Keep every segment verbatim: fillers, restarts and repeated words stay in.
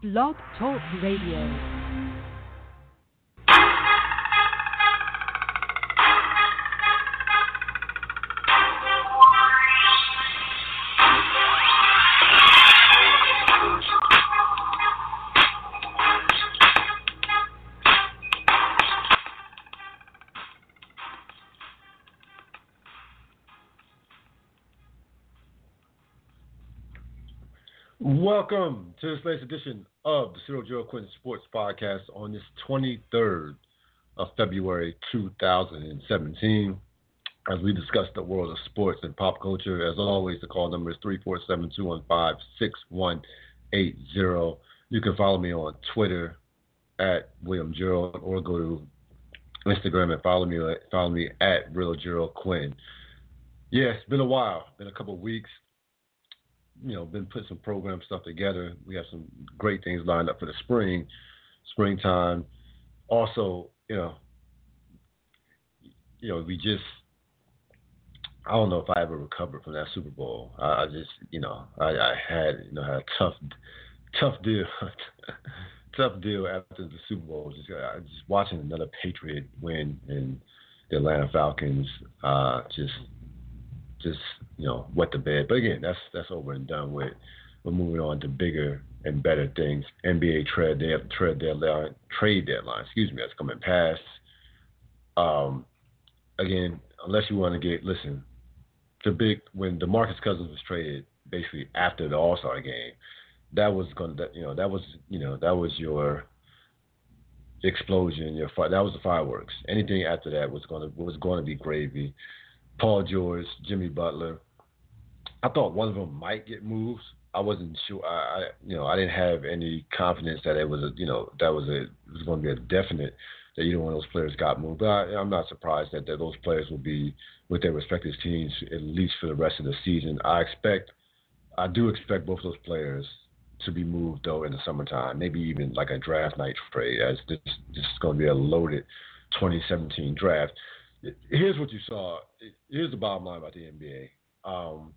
Blog Talk Radio. Welcome to this latest edition of the Cyril Gerald Quinton Sports Podcast on this twenty-third of February two thousand seventeen. As we discuss the world of sports and pop culture, as always, the call number is three four seven, two one five, six one eight zero. You can follow me on Twitter at William Gerald or go to Instagram and follow me, follow me at Real Gerald Quinn. Yeah, it's been a while, been a couple of weeks. You know, been putting some program stuff together. We have some great things lined up for the spring, springtime. Also, you know, you know, we just, I don't know if I ever recovered from that Super Bowl. I, I just, you know, I, I had, you know, had a tough, tough deal, tough deal after the Super Bowl. Just, uh, just watching another Patriot win and the Atlanta Falcons, uh, just. Just, you know, wet the bed. But again, that's that's over and done with. We're moving on to bigger and better things. N B A trade deadline, trade deadline, trade deadline, excuse me, that's coming past. Um, again, unless you want to get, listen, the big, when DeMarcus Cousins was traded basically after the All-Star game, that was going to, you know, that was, you know, that was your explosion, your that was the fireworks. Anything after that was going to was going to be gravy. Paul George, Jimmy Butler. I thought one of them might get moves. I wasn't sure. I, I you know, I didn't have any confidence that it was a, you know, that was a it was going to be a definite that either one of those players got moved. But I, I'm not surprised that, that those players will be with their respective teams at least for the rest of the season. I expect, I do expect both those players to be moved though in the summertime, maybe even like a draft night trade, as this this is going to be a loaded twenty seventeen draft. Here's what you saw. Here's the bottom line about the N B A. Um,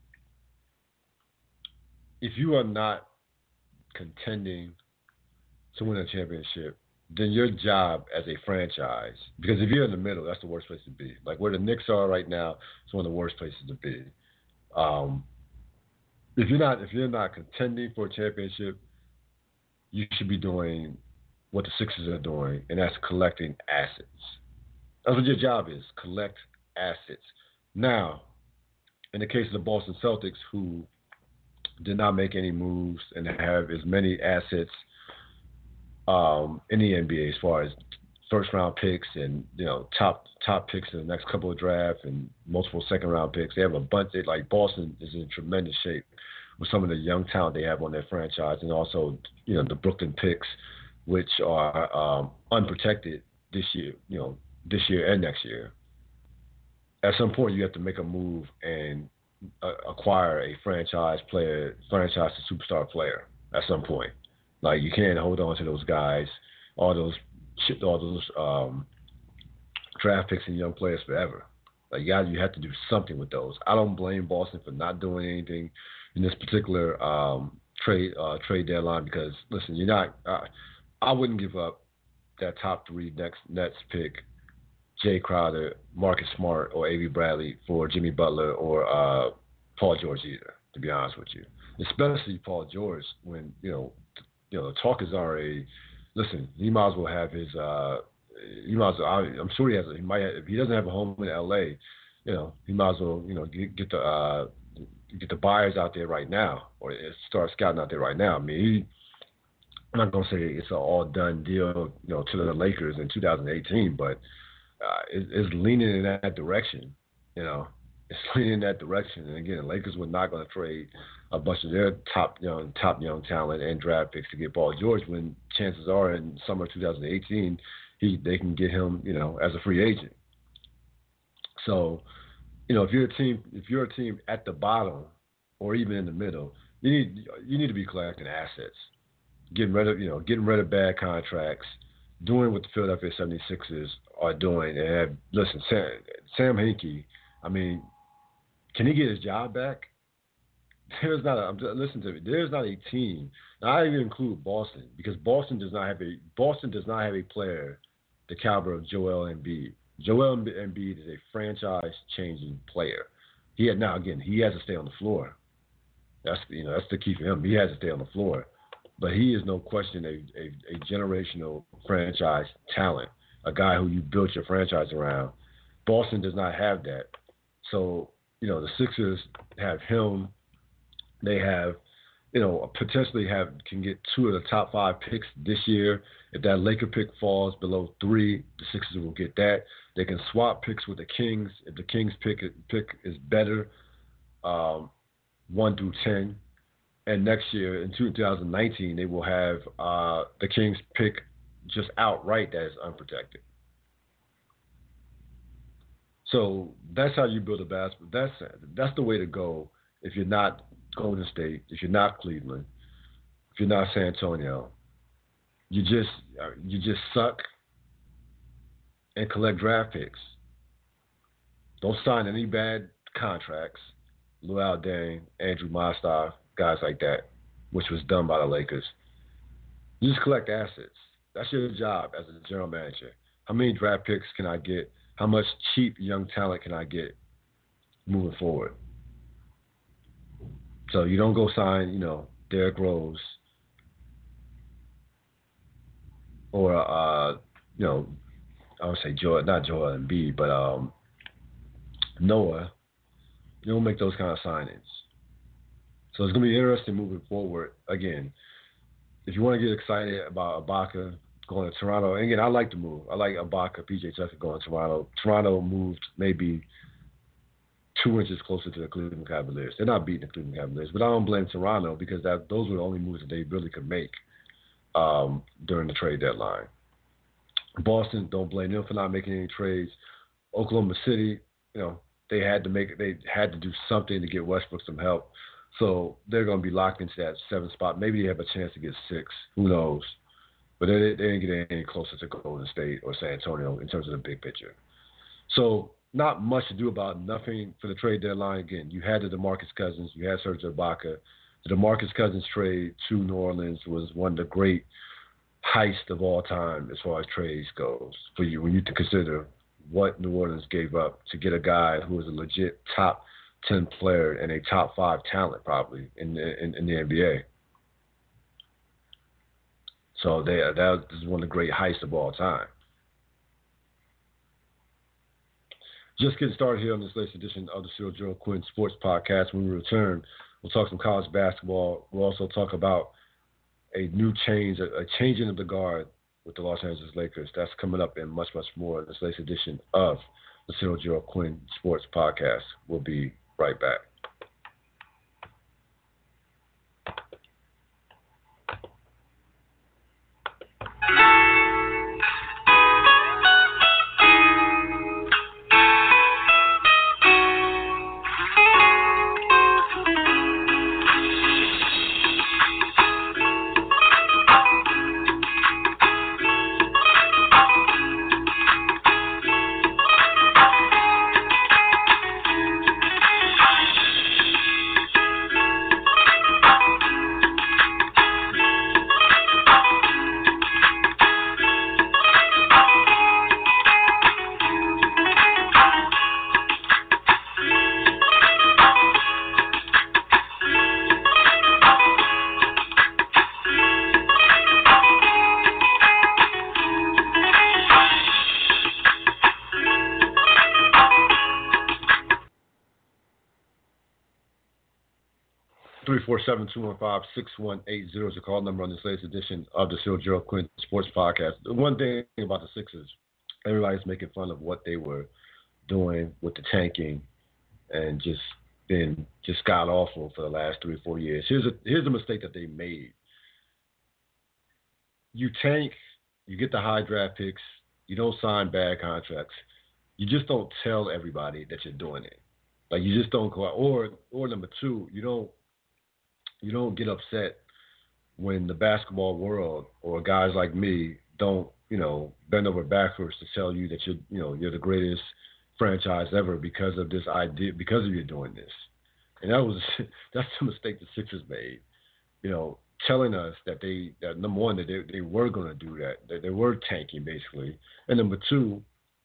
if you are not contending to win a championship, then your job as a franchise, because if you're in the middle, that's the worst place to be. Like where the Knicks are right now, it's one of the worst places to be. Um, if you're not, if you're not contending for a championship, you should be doing what the Sixers are doing, and that's collecting assets. That's what your job is, collect assets. Now, in the case of the Boston Celtics, who did not make any moves and have as many assets um, in the N B A as far as first-round picks and, you know, top top picks in the next couple of drafts and multiple second-round picks. They have a bunch. They, like Boston is in tremendous shape with some of the young talent they have on their franchise, and also, you know, the Brooklyn picks, which are um, unprotected this year, you know, this year and next year. At some point, you have to make a move and uh, acquire a franchise player, franchise to superstar player. At some point, like you can't hold on to those guys, all those, all those um, draft picks and young players forever. Like you, got, you have to do something with those. I don't blame Boston for not doing anything in this particular um, trade uh, trade deadline because listen, you're not. Uh, I wouldn't give up that top three next Nets pick. Jay Crowder, Marcus Smart, or A B Bradley for Jimmy Butler or uh, Paul George either, to be honest with you. Especially Paul George when, you know, you know, the talk is already, listen, he might as well have his, uh, he might as well, I'm sure he has, he might have, if he doesn't have a home in L A, you know, he might as well, you know, get, get the, uh, get the buyers out there right now or start scouting out there right now. I mean, he, I'm not going to say it's an all done deal, you know, to the Lakers in two thousand eighteen, but Uh, is, is leaning in that direction, you know. It's leaning in that direction. And again, the Lakers were not going to trade a bunch of their top young, top young talent and draft picks to get Paul George when chances are in summer twenty eighteen, he they can get him, you know, as a free agent. So, you know, if you're a team, if you're a team at the bottom or even in the middle, you need you need to be collecting assets, getting rid of, you know, getting rid of bad contracts. Doing what the Philadelphia seventy-sixers are doing. And have, listen, Sam, Sam Hinkie, I mean, can he get his job back? there's not a, I'm just, listen to me. There's not a team. Now, I even include Boston because Boston does not have a Boston does not have a player the caliber of Joel Embiid. Joel Embiid is a franchise-changing player. He had now again he has to stay on the floor. That's you know that's the key for him. He has to stay on the floor, but he is no question a a, a generational franchise talent, a guy who you built your franchise around. Boston does not have that. So you know the Sixers have him. They have, you know, potentially have can get two of the top five picks this year. If that Laker pick falls below three, the Sixers will get that. They can swap picks with the Kings. If the Kings pick pick is better, um, one through ten, and next year in two thousand nineteen they will have uh, the Kings pick just outright that is unprotected. So that's how you build a basketball. That's that's the way to go if you're not Golden State, if you're not Cleveland, if you're not San Antonio, you just you just suck and collect draft picks. Don't sign any bad contracts. Luol Deng, Andrew Mostov, guys like that, which was done by the Lakers. You just collect assets. That's your job as a general manager. How many draft picks can I get? How much cheap young talent can I get moving forward? So you don't go sign, you know, Derrick Rose or, uh, you know, I would say Joel, not Joel Embiid, but um, Noah. You don't make those kind of signings. So it's going to be interesting moving forward. Again, if you want to get excited about Ibaka going to Toronto, and again, I like the move. I like Ibaka, P J Tucker going to Toronto. Toronto moved maybe two inches closer to the Cleveland Cavaliers. They're not beating the Cleveland Cavaliers, but I don't blame Toronto because that those were the only moves that they really could make um, during the trade deadline. Boston, don't blame them for not making any trades. Oklahoma City, you know, they had to make they had to do something to get Westbrook some help. So they're going to be locked into that seventh spot. Maybe they have a chance to get six. Who knows? But they, they didn't get any closer to Golden State or San Antonio in terms of the big picture. So not much to do about nothing for the trade deadline. Again, you had the DeMarcus Cousins, you had Serge Ibaka. The DeMarcus Cousins trade to New Orleans was one of the great heists of all time as far as trades goes. For you, when you consider what New Orleans gave up to get a guy who was a legit top ten player and a top five talent probably in the, in, in the N B A. So they, that is one of the great heists of all time. Just getting started here on this latest edition of the Cyril Gerald Quinn Sports Podcast. When we return, we'll talk some college basketball. We'll also talk about a new change, a, a changing of the guard with the Los Angeles Lakers. That's coming up and much, much more in this latest edition of the Cyril Gerald Quinn Sports Podcast. We'll be right back. three four seven, two one five, six one eight zero is the call number on this latest edition of the Cyril Gerald Quinn Sports Podcast. The one thing about the Sixers, everybody's making fun of what they were doing with the tanking and just been just god awful for the last three or four years. Here's a here's a mistake that they made. You tank, you get the high draft picks, you don't sign bad contracts. You just don't tell everybody that you're doing it. Like you just don't go out. Or or number two, you don't You don't get upset when the basketball world or guys like me don't, you know, bend over backwards to tell you that you're, you know, you're the greatest franchise ever because of this idea, because of you doing this. And that was that's the mistake the Sixers made. You know, telling us that they that number one that they, they were going to do that, that they were tanking basically, and number two,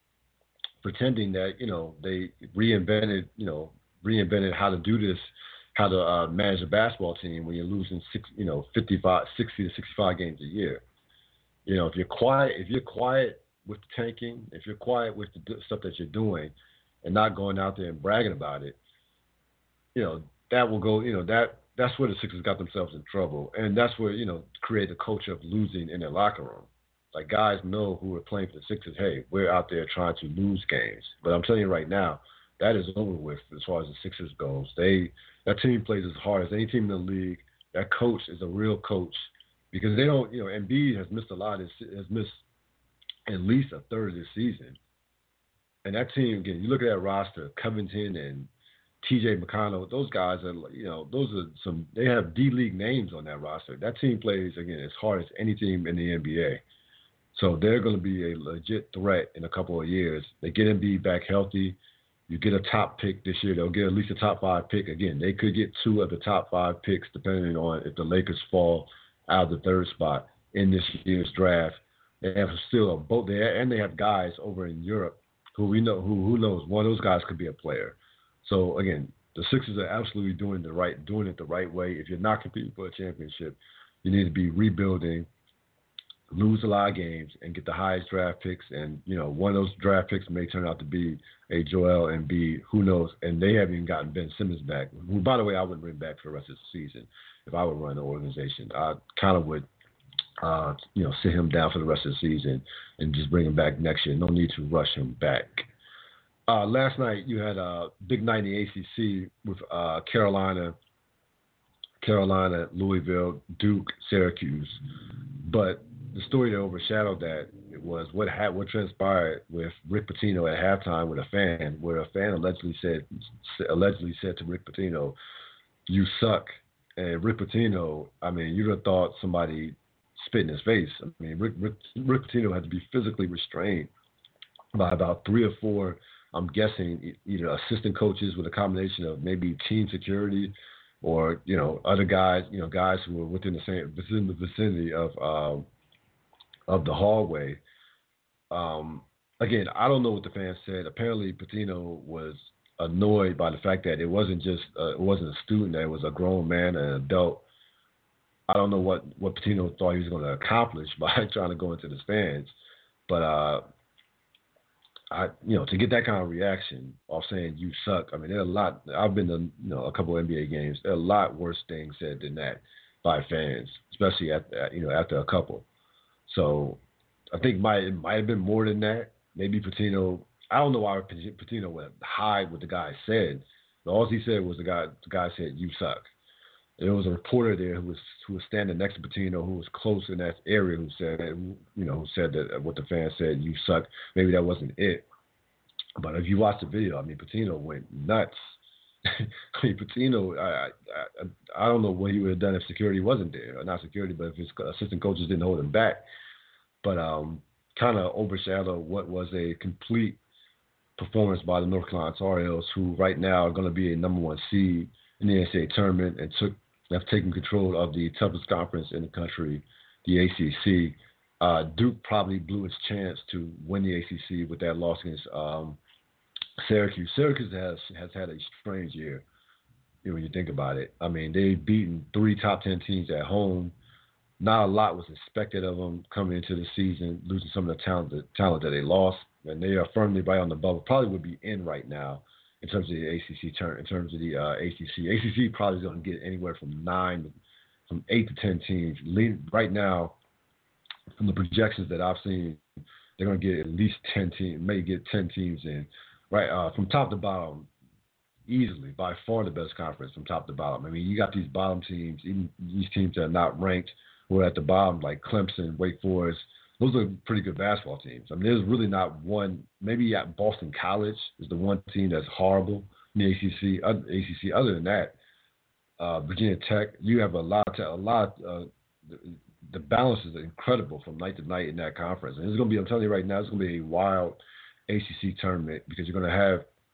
pretending that you know they reinvented you know reinvented how to do this, how to uh, manage a basketball team when you're losing six you know fifty-five, sixty to sixty-five games a year. You know, if you're quiet, if you're quiet with the tanking, if you're quiet with the d- stuff that you're doing, and not going out there and bragging about it, you know, that will go, you know, that that's where the Sixers got themselves in trouble. And that's where, you know, create a culture of losing in their locker room. Like guys know who are playing for the Sixers, hey, we're out there trying to lose games. But I'm telling you right now, that is over with as far as the Sixers goes. They that team plays as hard as any team in the league. That coach is a real coach because they don't, you know, Embiid has missed a lot, has missed at least a third of this season. And that team, again, you look at that roster, Covington and T J McConnell, those guys are, you know, those are some, they have D-League names on that roster. That team plays, again, as hard as any team in the N B A. So they're going to be a legit threat in a couple of years. They get Embiid back healthy. You get a top pick this year. They'll get at least a top five pick. Again, they could get two of the top five picks depending on if the Lakers fall out of the third spot in this year's draft. They have still a boat there, and they have guys over in Europe who we know who who knows one of those guys could be a player. So again, the Sixers are absolutely doing the right doing it the right way. If you're not competing for a championship, you need to be rebuilding, lose a lot of games, and get the highest draft picks. And you know, one of those draft picks may turn out to be a Joel Embiid. Who knows? And they haven't even gotten Ben Simmons back. Who, by the way, I wouldn't bring back for the rest of the season if I would run the organization. I kind of would. Uh, you know, sit him down for the rest of the season and just bring him back next year. No need to rush him back. Uh, last night you had a big night in the A C C with uh, Carolina, Carolina, Louisville, Duke, Syracuse. But the story that overshadowed that was what had what transpired with Rick Pitino at halftime with a fan, where a fan allegedly said allegedly said to Rick Pitino, "You suck." And Rick Pitino, I mean, you'd have thought somebody spit in his face. I mean, Rick, Rick, Rick Pitino had to be physically restrained by about three or four, I'm guessing, either assistant coaches with a combination of maybe team security or, you know, other guys, you know, guys who were within the same, within the vicinity of um, of the hallway. Um, again, I don't know what the fans said. Apparently, Pitino was annoyed by the fact that it wasn't just, uh, it wasn't a student, that it was a grown man, an adult. I don't know what, what Pitino thought he was going to accomplish by trying to go into the stands, but uh, I, you know, to get that kind of reaction off saying you suck. I mean, there are a lot. I've been to you know a couple of N B A games. There are a lot worse things said than that by fans, especially at, at you know after a couple. So I think might it might have been more than that. Maybe Pitino. I don't know why Pitino would hide what the guy said. But all he said was the guy. The guy said you suck. There was a reporter there who was who was standing next to Pitino, who was close in that area, who said that, you know, who said that what the fans said, you suck. Maybe that wasn't it. But if you watch the video, I mean, Pitino went nuts. I mean, Pitino, I, I I don't know what he would have done if security wasn't there, or not security, but if his assistant coaches didn't hold him back. But um, kind of overshadowed what was a complete performance by the North Carolina Tar Heels, who right now are going to be a number one seed in the N C double A tournament and took have taken control of the toughest conference in the country, the A C C. Uh, Duke probably blew its chance to win the A C C with that loss against um, Syracuse. Syracuse has has had a strange year, you know, when you think about it. I mean, they've beaten three top ten teams at home. Not a lot was expected of them coming into the season, losing some of the talent, the talent that they lost, and they are firmly right on the bubble. Probably would be in right now in terms of the A C C turn, in terms of the uh, A C C. A C C probably is going to get anywhere from nine, from eight to ten teams. Right now, from the projections that I've seen, they're going to get at least ten teams, may get ten teams in. Right, uh, from top to bottom, easily, by far the best conference from top to bottom. I mean, you got these bottom teams, even these teams that are not ranked, who are at the bottom, like Clemson, Wake Forest. Those are pretty good basketball teams. I mean, there's really not one. Maybe at Boston College is the one team that's horrible in the A C C. A C C. Other than that, uh, Virginia Tech, you have a lot. A lot. Uh, the, the balance is incredible from night to night in that conference. And it's going to be. I'm telling you right now, it's going to be a wild A C C tournament because you're going to have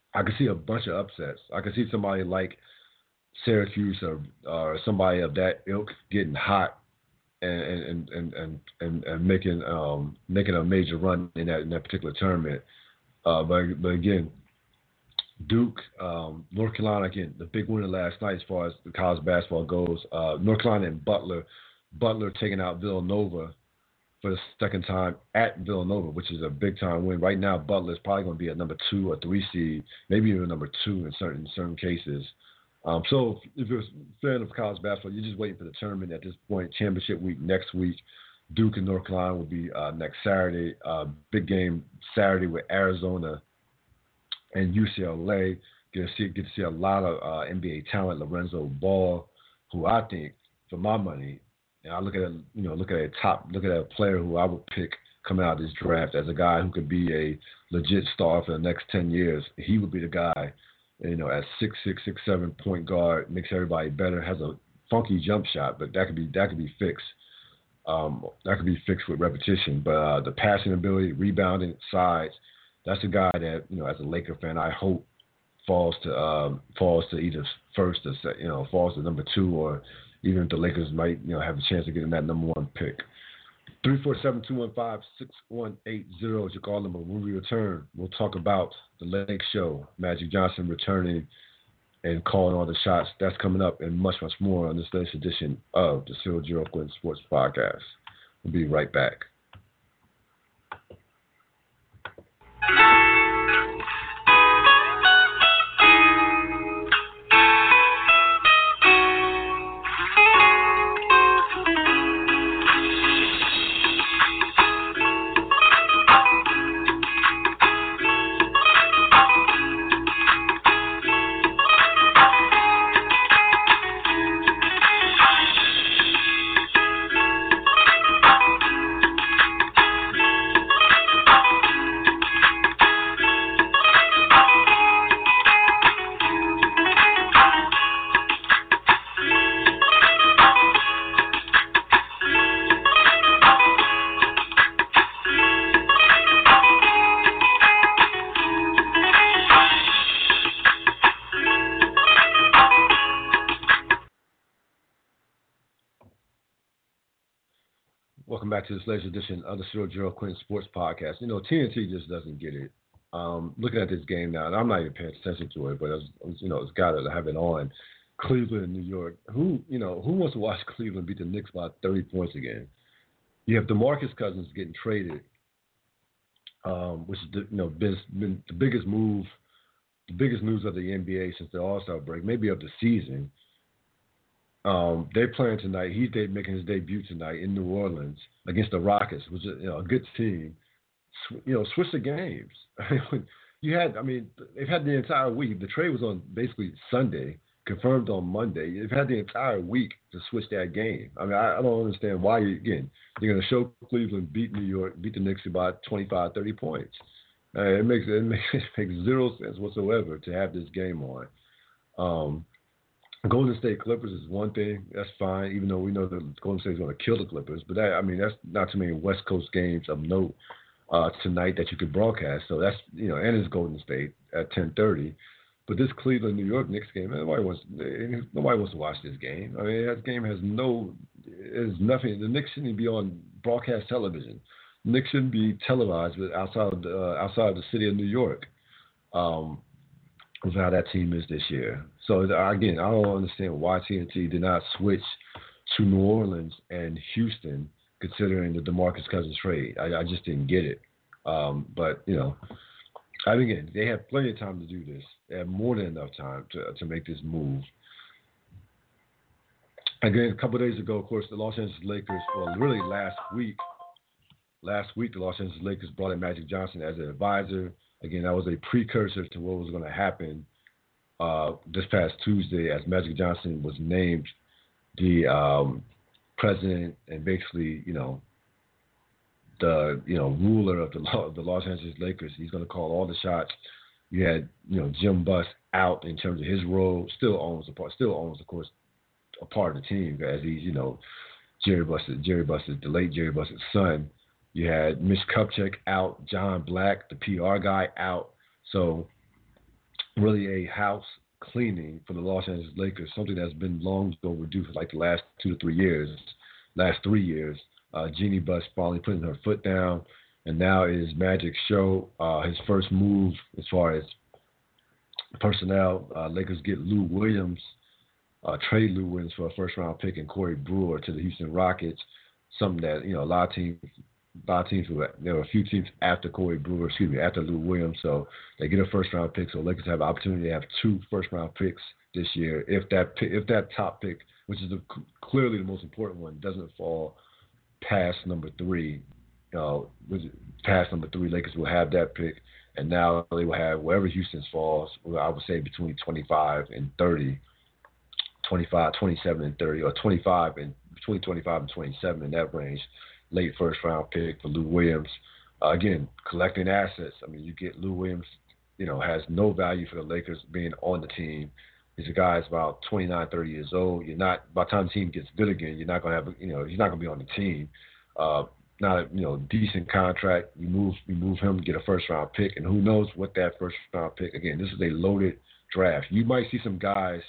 I could see a bunch of upsets. I could see somebody like Syracuse or or somebody of that ilk getting hot and and and and, and, and making um making a major run in that in that particular tournament. Uh, but but again, Duke, um, North Carolina, again, the big winner last night as far as the college basketball goes. Uh, North Carolina and Butler, Butler taking out Villanova for the second time at Villanova, which is a big time win. Right now, Butler is probably going to be a number two or three seed, maybe even number two in certain in certain cases. Um, so if you're a fan of college basketball, you're just waiting for the tournament at this point. Championship week next week. Duke and North Carolina will be uh, next Saturday. Uh, big game Saturday with Arizona and U C L A. Get to see, get to see a lot of uh, N B A talent. Lorenzo Ball, who I think, for my money, and I look at a, you know look at a top look at a player who I would pick coming out of this draft as a guy who could be a legit star for the next ten years. He would be the guy. You know, at six six six seven point guard, makes everybody better. Has a funky jump shot, but that could be that could be fixed. Um, that could be fixed with repetition. But uh, the passing ability, rebounding, size, that's a guy that, you know, as a Laker fan, I hope falls to um, falls to either first or second, you know, falls to number two, or even if the Lakers might, you know, have a chance of getting that number one pick. three four seven, two one five, six one eight zero is your call number. When we return, we'll talk about the Lake Show, Magic Johnson returning and calling all the shots. That's coming up and much, much more on this latest edition of the Cyril Gerald Quinn Sports Podcast. We'll be right back. Welcome back to this latest edition of the Cyril Gerald Quinn Sports Podcast. You know, T N T just doesn't get it. Um, looking at this game now, and I'm not even paying attention to it, but as you know, it's got to have it on. Cleveland and New York. Who you know who wants to watch Cleveland beat the Knicks by thirty points again? You have DeMarcus Cousins getting traded, um, which is the, you know been, been the biggest move, the biggest news of the N B A since the All-Star break, maybe of the season. Um, they're playing tonight. He's making his debut tonight in New Orleans against the Rockets, which is, you know, a good team. Sw- you know, switch the games. you had, I mean, they've had the entire week. The trade was on basically Sunday, confirmed on Monday. They've had the entire week to switch that game. I mean, I, I don't understand why, you, again, you're going to show Cleveland beat New York, beat the Knicks by twenty-five, thirty points. Uh, it makes it makes, it makes zero sense whatsoever to have this game on. Um, Golden State Clippers is one thing. That's fine, even though we know that Golden State is going to kill the Clippers. But, that, I mean, that's not too many West Coast games of note uh, tonight that you could broadcast. So that's, you know, and it's Golden State at ten thirty. But this Cleveland-New York Knicks game, nobody wants nobody wants to watch this game. I mean, that game has no – is nothing. The Knicks shouldn't be on broadcast television. The Knicks shouldn't be televised outside of the, uh, outside of the city of New York. Um Of how that team is this year. So again, I don't understand why T N T did not switch to New Orleans and Houston, considering the DeMarcus Cousins trade. I, I just didn't get it. Um, but you know, I mean, again, they have plenty of time to do this. They have more than enough time to to make this move. Again, a couple of days ago, of course, the Los Angeles Lakers. Well, really last week. Last week, the Los Angeles Lakers brought in Magic Johnson as an advisor. Again, that was a precursor to what was going to happen uh, this past Tuesday, as Magic Johnson was named the um, president and basically, you know, the you know ruler of the of the Los Angeles Lakers. He's going to call all the shots. You had you know Jim Buss out in terms of his role. Still owns a part. Still owns, of course, a part of the team as he's you know Jerry Buss, Jerry Buss, the late Jerry Buss' son. You had Mitch Kupchak out, John Black, the P R guy, out. So really a house cleaning for the Los Angeles Lakers, something that's been long overdue for like the last two to three years, last three years. Uh, Jeannie Buss finally putting her foot down, and now it is Magic's show. Uh, his first move as far as personnel, uh, Lakers get Lou Williams, uh, trade Lou Williams for a first round pick and Corey Brewer to the Houston Rockets. Something that, you know, a lot of teams, a lot of teams were, there were a few teams after Corey Brewer, excuse me, after Lou Williams, so they get a first round pick. So Lakers have the opportunity to have two first round picks this year. If that if that top pick, which is the, clearly the most important one, doesn't fall past number three, you know, past number three, Lakers will have that pick, and now they will have wherever Houston's falls. I would say between twenty-five and thirty, twenty-five, twenty-seven and thirty, or twenty-five and between twenty-five and twenty-seven in that range. Late first round pick for Lou Williams. Uh, again, collecting assets. I mean, you get Lou Williams, you know, has no value for the Lakers being on the team. He's a guy that's about twenty-nine, thirty years old. You're not, by the time the team gets good again, you're not going to have, you know, he's not going to be on the team. Uh, not a, you know, decent contract. You move, you move him, get a first round pick, and who knows what that first round pick, again, this is a loaded draft. You might see some guys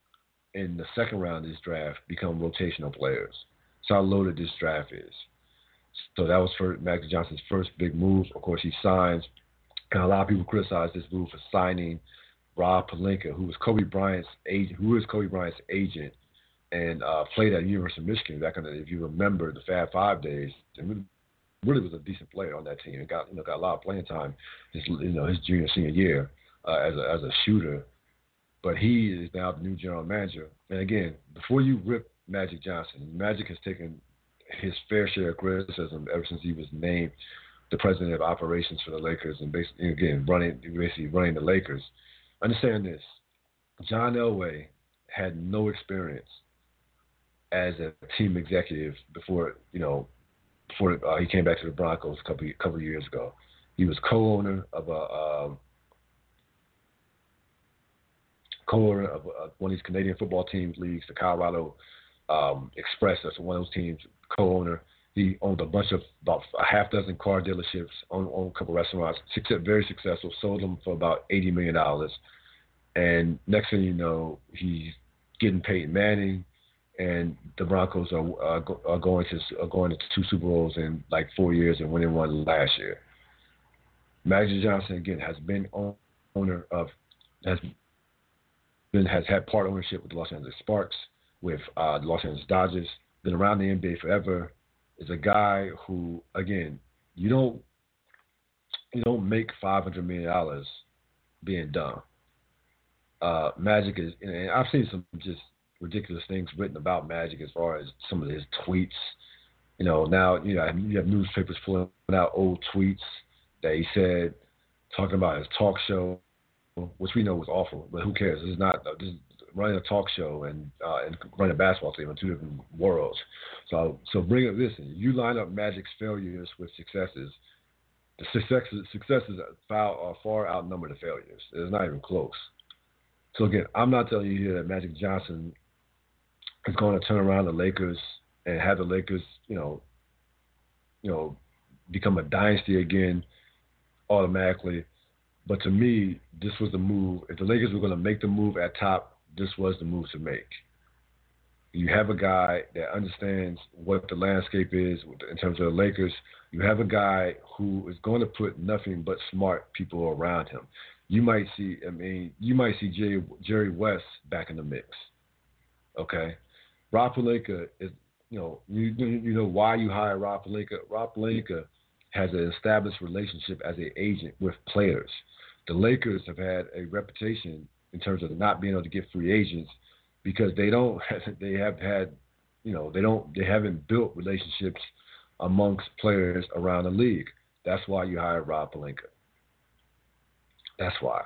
in the second round of this draft become rotational players. That's how loaded this draft is. So that was for Magic Johnson's first big move. Of course, he signs, and a lot of people criticize this move for signing Rob Pelinka, who was Kobe Bryant's agent, who is Kobe Bryant's agent, and uh, played at the University of Michigan back in the, if you remember the Fab Five days, and really was a decent player on that team, and got you know got a lot of playing time his you know his junior senior year uh, as a as a shooter. But he is now the new general manager. And again, before you rip Magic Johnson, Magic has taken his fair share of criticism ever since he was named the president of operations for the Lakers, and basically, again, running basically running the Lakers. Understand this: John Elway had no experience as a team executive before, you know, before uh, he came back to the Broncos a couple couple of years ago. He was co-owner of a um, co-owner of uh, one of these Canadian football teams leagues, the Colorado um, Express. That's one of those teams. Co-owner. He owned a bunch of about a half dozen car dealerships, owned, owned a couple restaurants, very successful, sold them for about eighty million dollars. And next thing you know, he's getting Peyton Manning, and the Broncos are, uh, go, are going to are going to two Super Bowls in like four years and winning one last year. Magic Johnson, again, has been owner of, has been, has had part ownership with the Los Angeles Sparks, with uh, the Los Angeles Dodgers, been around the N B A forever, is a guy who, again, you don't you don't make five hundred million dollars being dumb. Uh, Magic is, and I've seen some just ridiculous things written about Magic as far as some of his tweets. You know, now you know you have newspapers pulling out old tweets that he said, talking about his talk show, which we know was awful, but who cares? This is not this is running a talk show and uh, and running a basketball team in two different worlds. So so bring up this. You line up Magic's failures with successes. The successes successes far, are far outnumber the failures. It's not even close. So again, I'm not telling you here that Magic Johnson is going to turn around the Lakers and have the Lakers, you know, you know, become a dynasty again automatically. But to me, this was the move. If the Lakers were going to make the move at top, this was the move to make. You have a guy that understands what the landscape is in terms of the Lakers. You have a guy who is going to put nothing but smart people around him. You might see, I mean, you might see Jerry, Jerry West back in the mix. Okay, Rob Pelinka is, you know, you you know why you hire Rob Pelinka. Rob Pelinka has an established relationship as an agent with players. The Lakers have had a reputation in terms of not being able to get free agents because they don't, they have had, you know, they don't, they haven't built relationships amongst players around the league. That's why you hire Rob Pelinka. That's why.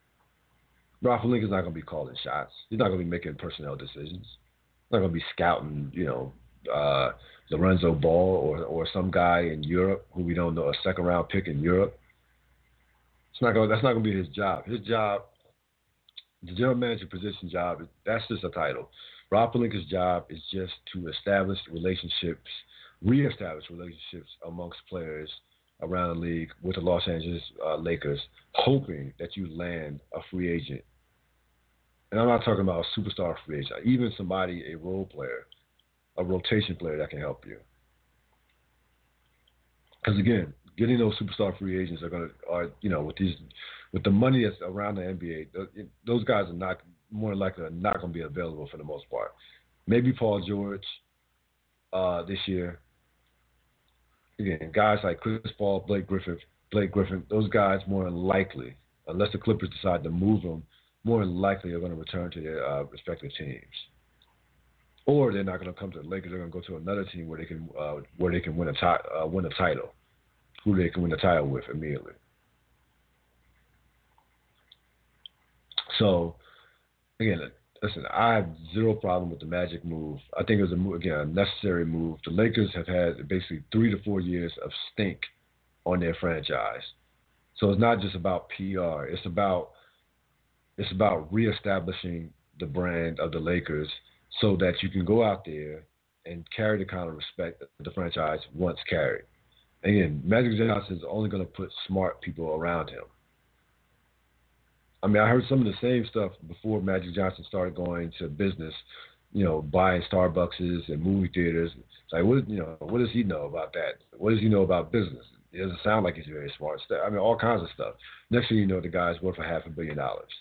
Rob Pelinka's not going to be calling shots. He's not going to be making personnel decisions. He's not going to be scouting, you know, uh, Lorenzo Ball or or some guy in Europe who we don't know, a second round pick in Europe. It's not going. That's not going to be his job. His job, the general manager position job, that's just a title. Rob Pelinka's job is just to establish relationships, reestablish relationships amongst players around the league with the Los Angeles uh, Lakers, hoping that you land a free agent. And I'm not talking about a superstar free agent, even somebody, a role player, a rotation player that can help you. Because again, getting those superstar free agents are going to, are you know, with these, with the money that's around the N B A, those guys are not, more likely not going to be available for the most part. Maybe Paul George uh, this year. Again, guys like Chris Paul, Blake Griffin, Blake Griffin, those guys more than likely, unless the Clippers decide to move them, more than likely are going to return to their uh, respective teams. Or they're not going to come to the Lakers. They're going to go to another team where they can uh, where they can win a ti- uh, win a title, who they can win a title with immediately. So, again, listen, I have zero problem with the Magic move. I think it was, a move, again, a necessary move. The Lakers have had basically three to four years of stink on their franchise. So it's not just about P R. It's about it's about reestablishing the brand of the Lakers so that you can go out there and carry the kind of respect that the franchise once carried. Again, Magic Johnson is only going to put smart people around him. I mean, I heard some of the same stuff before Magic Johnson started going to business, you know, buying Starbucks and movie theaters. It's like, what, you know, what does he know about that? What does he know about business? It doesn't sound like he's very smart. I mean, all kinds of stuff. Next thing you know, the guy's worth a half a billion dollars.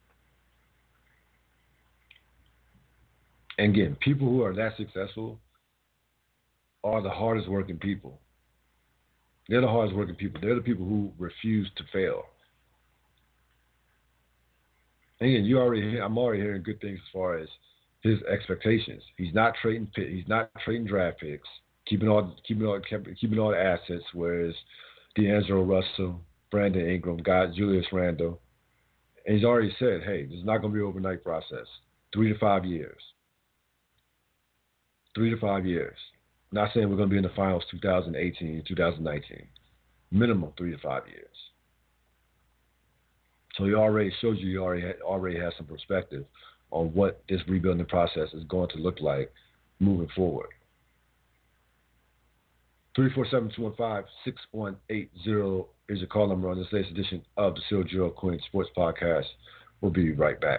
And again, people who are that successful are the hardest working people. They're the hardest working people. They're the people who refuse to fail. And again, you already, I'm already hearing good things as far as his expectations. He's not trading, he's not trading draft picks, keeping all, keeping all, keeping all the assets. Whereas D'Angelo Russell, Brandon Ingram, got Julius Randle, and he's already said, hey, this is not going to be an overnight process. Three to five years. Three to five years. I'm not saying we're going to be in the finals two thousand eighteen, two thousand nineteen. Minimum three to five years. So he already shows you he already ha- already has some perspective on what this rebuilding process is going to look like moving forward. three four seven, two one five, six one eight zero is your call number on this latest edition of the Seal Gerald Quinn Sports Podcast. We'll be right back.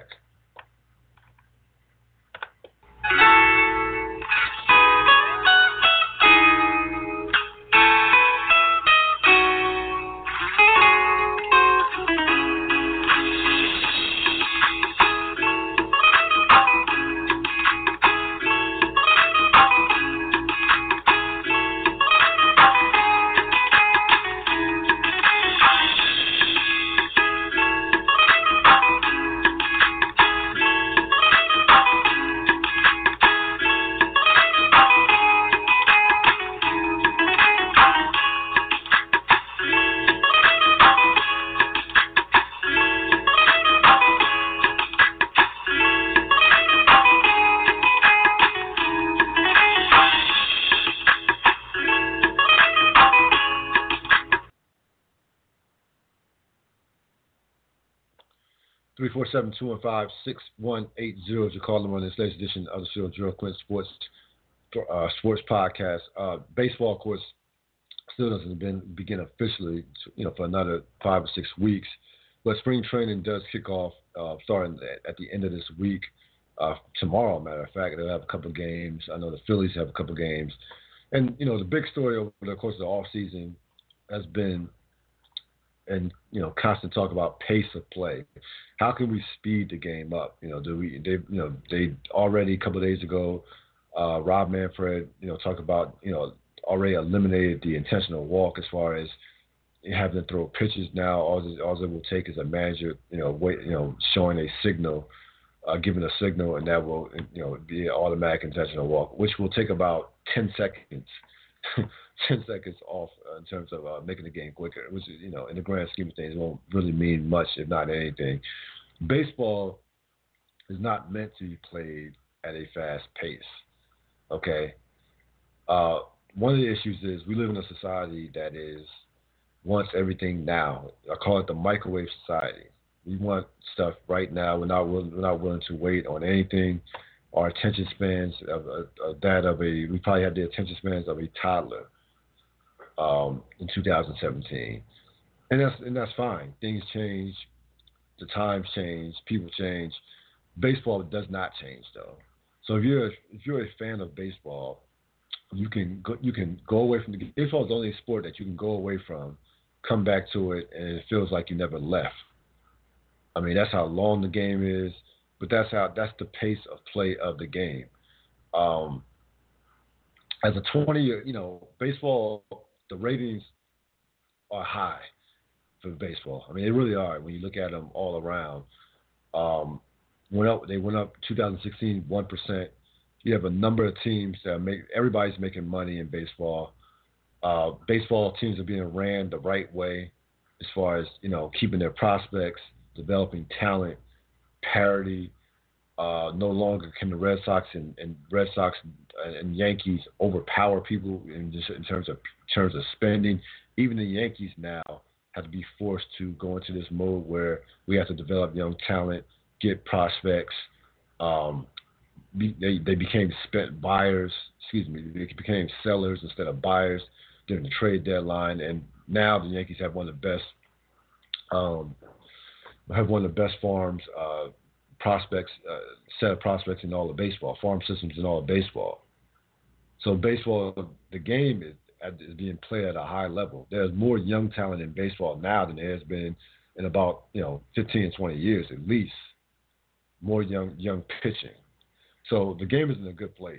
three four seven, two one five, six one eight zero is your call number on this latest edition of the Seal Gerald Quinn Sports uh, Sports Podcast. Uh, baseball, of course, still doesn't been, begin officially, you know, for another five or six weeks. But spring training does kick off uh, starting at, at the end of this week. Uh, tomorrow, matter of fact, they'll have a couple of games. I know the Phillies have a couple of games. And, you know, the big story over the course of the offseason has been, and, you know, constant talk about pace of play. How can we speed the game up? You know, do we, they, you know, they already a couple of days ago, uh, Rob Manfred, you know, talked about, you know, already eliminated the intentional walk as far as having to throw pitches now. All, this, all it will take is a manager, you know, wait, you know, showing a signal, uh, giving a signal, and that will, you know, be an automatic intentional walk, which will take about ten seconds. ten seconds off uh, in terms of uh, making the game quicker, which is, you know, in the grand scheme of things, won't really mean much, if not anything. Baseball is not meant to be played at a fast pace, okay? Uh, one of the issues is we live in a society that is wants everything now. I call it the microwave society. We want stuff right now. We're not willing, we're not willing to wait on anything. Our attention spans of, of, of that of a, we probably have the attention spans of a toddler. um, in two thousand seventeen, and that's and that's fine. Things change, the times change, people change. Baseball does not change though. So if you're if you're a fan of baseball, you can go, you can go away from the game. Baseball is the only sport that you can go away from, come back to it, and it feels like you never left. I mean, that's how long the game is, but that's how that's the pace of play of the game. Um, as a twenty year, you know, baseball, the ratings are high for baseball. I mean, they really are when you look at them all around. Um, went up, they went up twenty sixteen one percent. You have a number of teams that make everybody's making money in baseball. Uh, baseball teams are being ran the right way, as far as you know, keeping their prospects, developing talent, parity. Uh, no longer can the Red Sox and, and Red Sox and Yankees overpower people in, just in terms of in terms of spending. Even the Yankees now have to be forced to go into this mode where we have to develop young talent, get prospects. Um, be, they they became spent buyers. Excuse me, they became sellers instead of buyers during the trade deadline, and now the Yankees have one of the best um, have one of the best farms. Uh, prospects, uh, set of prospects in all of baseball, farm systems in all of baseball. So baseball, the game is, is being played at a high level. There's more young talent in baseball now than there has been in about, you know, fifteen, twenty years at least. More young young pitching. So the game is in a good place.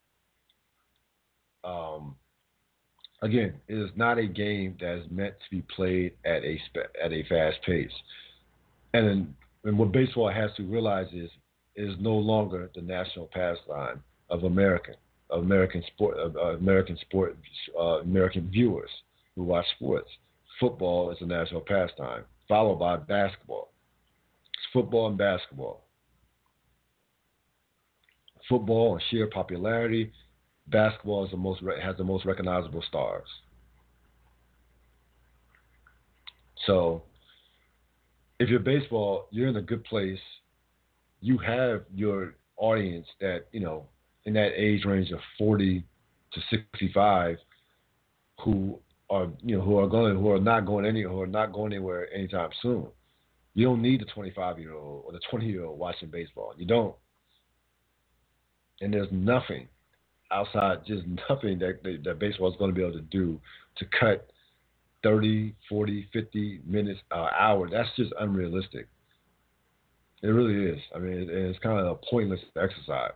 Um, again, it is not a game that is meant to be played at a at a fast pace. And then And what baseball has to realize is it is no longer the national pastime of American, of American sport, of uh, American sport, uh, American viewers who watch sports. Football is a national pastime, followed by basketball. It's football and basketball. Football and sheer popularity. Basketball is the most has the most recognizable stars. So, if you're baseball, you're in a good place. You have your audience that, you know, in that age range of forty to sixty-five who are, you know, who are going, who are not going any, who are not going anywhere anytime soon. You don't need the twenty-five-year-old or the twenty-year-old watching baseball. You don't. And there's nothing outside, just nothing that, that baseball is going to be able to do to cut thirty, forty, fifty minutes, uh, hour. That's just unrealistic. It really is. I mean, it, it's kind of a pointless exercise.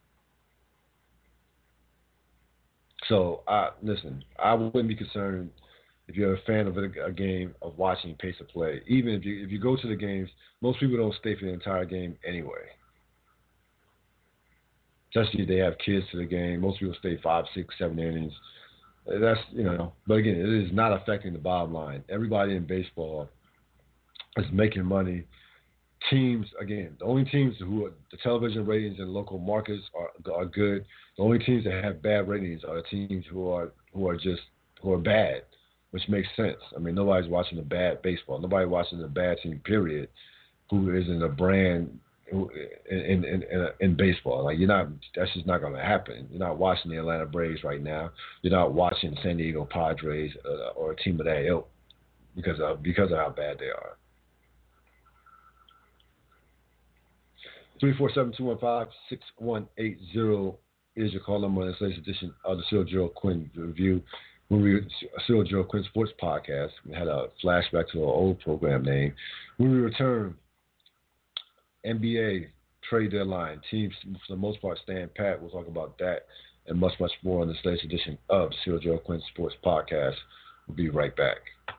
So, uh, listen, I wouldn't be concerned if you're a fan of a, a game of watching pace of play. Even if you if you go to the games, most people don't stay for the entire game anyway. Especially if they have kids to the game. Most people stay five, six, seven innings. That's, you know, but again, it is not affecting the bottom line. Everybody in baseball is making money. Teams, again, the only teams who are, the television ratings in local markets are are good. The only teams that have bad ratings are the teams who are who are just who are bad, which makes sense. I mean, nobody's watching a bad baseball. Nobody watching a bad team, period, who isn't a brand in in in, in, in baseball. Like, you're not. That's just not going to happen. You're not watching the Atlanta Braves right now. You're not watching San Diego Padres uh, or a team of that ilk because of because of how bad they are. three four seven, two one five, six one eight zero is your call number in this latest edition of the Cyril Gerald Quinn Review. When we Cyril Gerald Quinn Sports Podcast, we had a flashback to our old program name. When we return, N B A trade deadline. Teams, for the most part, stand pat. We'll talk about that and much, much more on this latest edition of Cyril Gerald Quinn Sports Podcast. We'll be right back.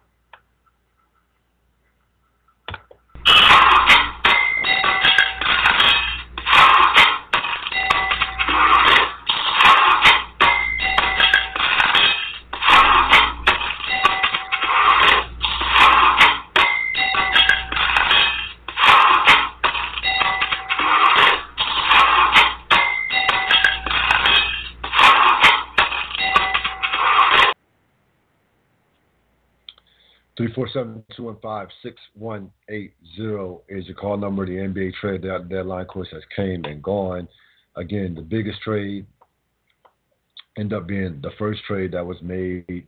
three four seven, two one five, six one eight zero is your call number. The N B A trade deadline, of course, has came and gone. Again, the biggest trade ended up being the first trade that was made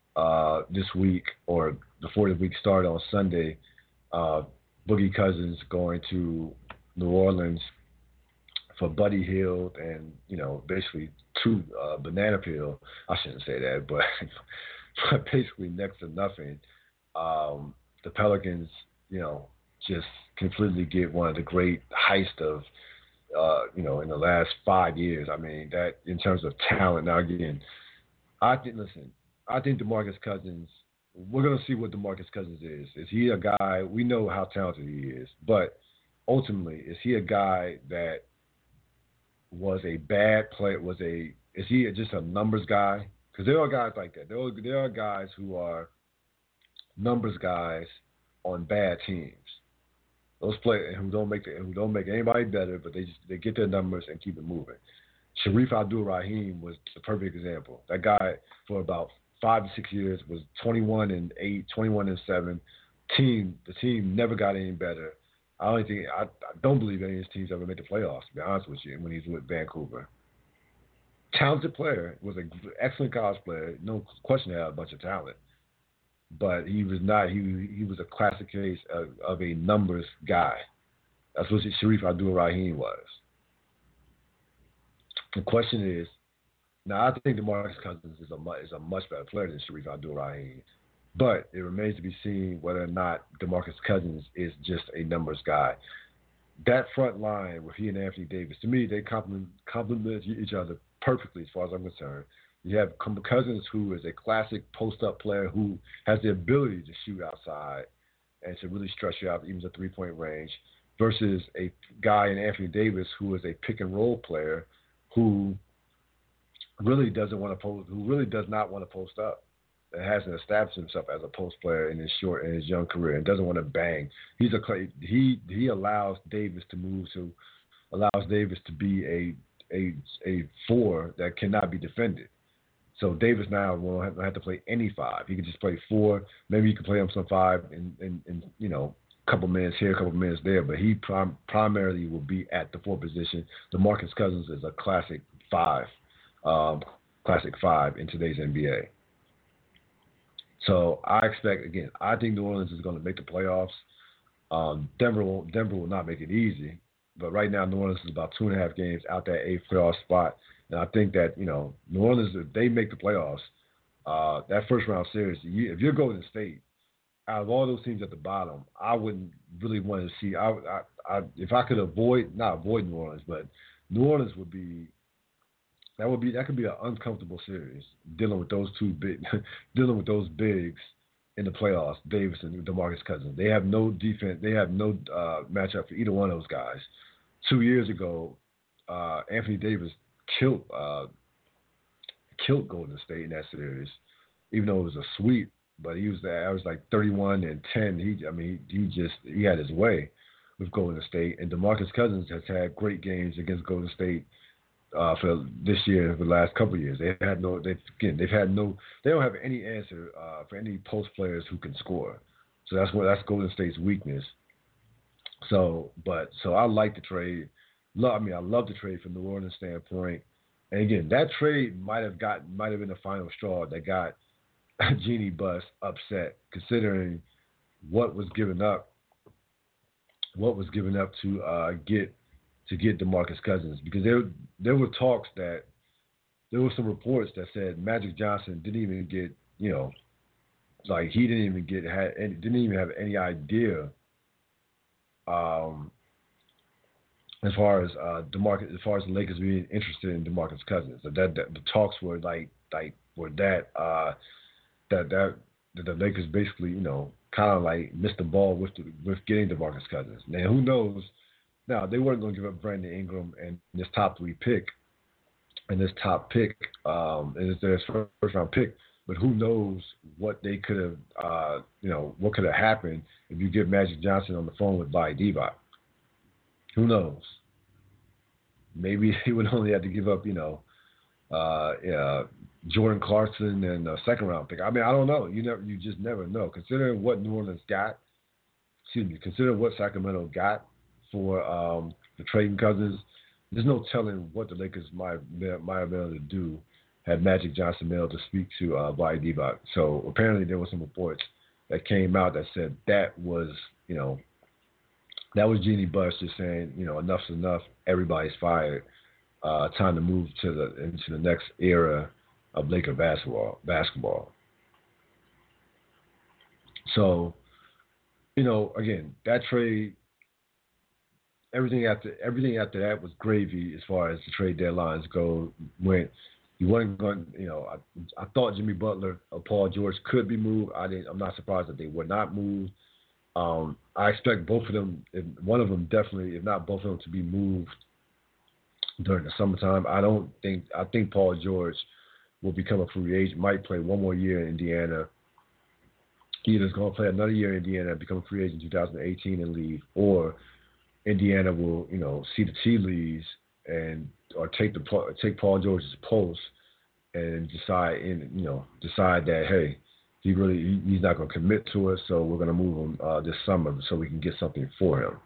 uh, this week or before the week started on Sunday. Uh, Boogie Cousins going to New Orleans for Buddy Hield and, you know, basically two uh, banana peel. I shouldn't say that, but, but basically next to nothing. Um, the Pelicans, you know, just completely get one of the great heist of, uh, you know, in the last five years. I mean, that in terms of talent. Now, again, I think, listen, I think DeMarcus Cousins, we're going to see what DeMarcus Cousins is. Is he a guy, we know how talented he is, but ultimately, is he a guy that was a bad player, was a, is he just a numbers guy? Because there are guys like that. There are, there are guys who are numbers guys on bad teams. Those players who don't make the, who don't make anybody better, but they just they get their numbers and keep it moving. Shareef Abdur-Rahim was the perfect example. That guy for about five to six years was twenty-one and eight, twenty-one and seven. Team the team never got any better. I don't think I, I don't believe any of his teams ever made the playoffs. To be honest with you, when he's with Vancouver, talented player, was an excellent college player. No question, he had a bunch of talent. But he was not. He he was a classic case of, of a numbers guy. That's what Shareef Abdur-Rahim was. The question is, now I think DeMarcus Cousins is a much, is a much better player than Shareef Abdur-Rahim, but it remains to be seen whether or not DeMarcus Cousins is just a numbers guy. That front line with he and Anthony Davis, to me, they complement complement each other perfectly as far as I'm concerned. You have Cousins, who is a classic post-up player who has the ability to shoot outside and to really stretch you out even the three-point range, versus a guy in Anthony Davis who is a pick-and-roll player who really doesn't want to post, who really does not want to post up, and hasn't established himself as a post player in his short in his young career, and doesn't want to bang. He's a he he allows Davis to move to, allows Davis to be a a a four that cannot be defended. So Davis now won't have, have to play any five. He can just play four. Maybe he can play him some five in, in, in you know, a couple minutes here, a couple minutes there. But he prim- primarily will be at the four position. DeMarcus Cousins is a classic five, um, classic five in today's N B A. So I expect, again, I think New Orleans is going to make the playoffs. Um, Denver will Denver will not make it easy. But right now, New Orleans is about two and a half games out that eighth playoff spot. And I think that, you know, New Orleans, if they make the playoffs, uh, that first round series, you, if you're Golden State, out of all those teams at the bottom, I wouldn't really want to see. I, I, I, if I could avoid, not avoid New Orleans, but New Orleans would be, that would be, that could be an uncomfortable series dealing with those two big, dealing with those bigs in the playoffs, Davis and DeMarcus Cousins. They have no defense. They have no uh, matchup for either one of those guys. Two years ago, uh, Anthony Davis killed uh, killed Golden State in that series, even though it was a sweep. But he was there. I was like thirty-one and ten. He, I mean, he, he just he had his way with Golden State. And DeMarcus Cousins has had great games against Golden State uh, for this year, for the last couple of years. They had no. They again, they've had no. They don't have any answer uh, for any post players who can score. So that's what that's Golden State's weakness. So, but so I like the trade. Love, I mean, I love the trade from the New Orleans standpoint. And again, that trade might have got might have been the final straw that got Jeanie Buss upset, considering what was given up, what was given up to uh, get to get DeMarcus Cousins, because there there were talks that there were some reports that said Magic Johnson didn't even get, you know, like he didn't even get had any, didn't even have any idea. Um, as far as uh, DeMarcus, as far as the Lakers being interested in DeMarcus Cousins, that, that, that the talks were like like were that uh, that that that the Lakers basically, you know, kind of like missed the ball with the, with getting DeMarcus Cousins. Now who knows? Now they weren't going to give up Brandon Ingram and this top three pick, and this top pick, um, and it's their first round pick. But who knows what they could have, uh, you know, what could have happened if you get Magic Johnson on the phone with Bobby Divac. Who knows? Maybe he would only have to give up, you know, uh, uh, Jordan Clarkson and a second round pick. I mean, I don't know. You never, you just never know. Considering what New Orleans got, excuse me, considering what Sacramento got for um, the trading Cousins, there's no telling what the Lakers might might have been able to do had Magic Johnson been able to speak to uh, Vlade Divac. So apparently there were some reports that came out that said that was, you know, that was Jeanie Buss just saying, you know, enough's enough. Everybody's fired. Uh, time to move to the into the next era of Laker basketball. Basketball. So, you know, again, that trade, everything after everything after that was gravy as far as the trade deadlines go. Went, you weren't going, you know, I, I thought Jimmy Butler or Paul George could be moved. I didn't. I'm not surprised that they were not moved. Um, I expect both of them, if one of them definitely, if not both of them, to be moved during the summertime. I don't think. I think Paul George will become a free agent. Might play one more year in Indiana. Either is going to play another year in Indiana, become a free agent in two thousand eighteen and leave, or Indiana will, you know, see the tea leaves and or take the take Paul George's post and decide in you know decide that hey, he really he, he's not going to commit to us, so we're going to move him uh, this summer so we can get something for him.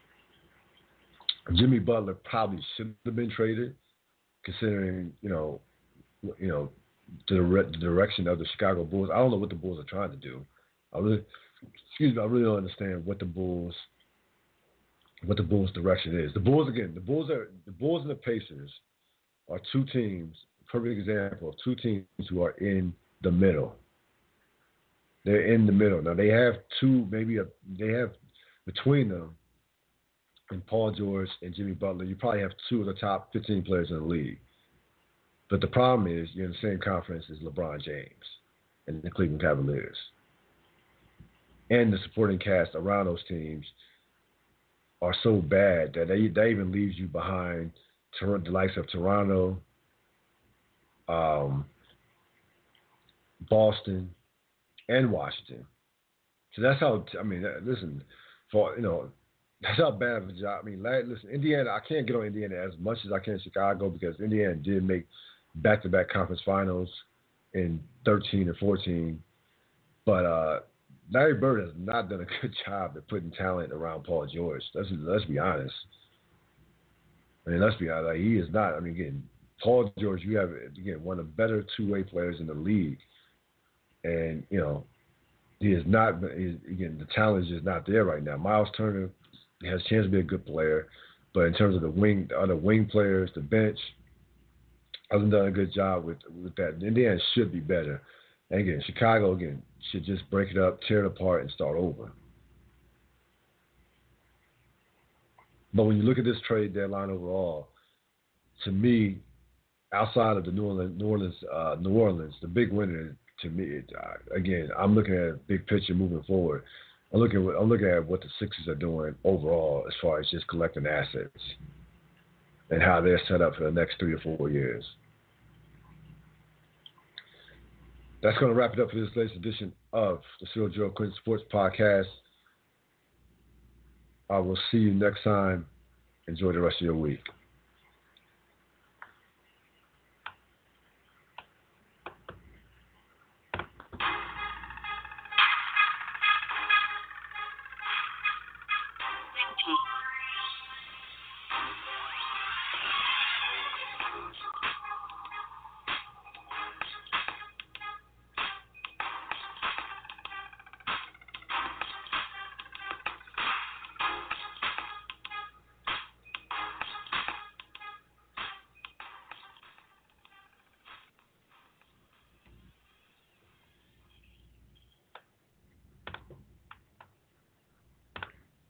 Jimmy Butler probably should have been traded, considering you know you know the, the direction of the Chicago Bulls. I don't know what the Bulls are trying to do. I really, excuse me, I really don't understand what the Bulls, what the Bulls' direction is. The Bulls again, the Bulls are the Bulls and the Pacers are two teams. Perfect example of two teams who are in the middle. They're in the middle now. They have two, maybe a, they have between them and Paul George and Jimmy Butler. You probably have two of the top fifteen players in the league. But the problem is you're in the same conference as LeBron James and the Cleveland Cavaliers. And the supporting cast around those teams are so bad that they, that even leaves you behind the likes of Toronto, um, Boston, and Washington. So that's how, I mean, listen, for, you know, that's how bad of a job. I mean, listen, Indiana, I can't get on Indiana as much as I can Chicago because Indiana did make back-to-back conference finals in thirteen and fourteen. But uh, Larry Bird has not done a good job at putting talent around Paul George. Let's, let's be honest. I mean, let's be honest. Like, he is not. I mean, again, Paul George, you have, again, one of the better two-way players in the league. And, you know, he is not, he, again, the talent is just not there right now. Miles Turner has a chance to be a good player. But in terms of the wing, the other wing players, the bench, hasn't done a good job with, with that. Indiana should be better. And again, Chicago, again, should just break it up, tear it apart, and start over. But when you look at this trade deadline overall, to me, outside of the New Orleans, New Orleans, uh, New Orleans, the big winner to me, it, uh, again, I'm looking at a big picture moving forward. I'm looking, at, I'm looking at what the Sixers are doing overall as far as just collecting assets and how they're set up for the next three or four years. That's going to wrap it up for this latest edition of the Cyril Joe Quinn Sports Podcast. I will see you next time. Enjoy the rest of your week.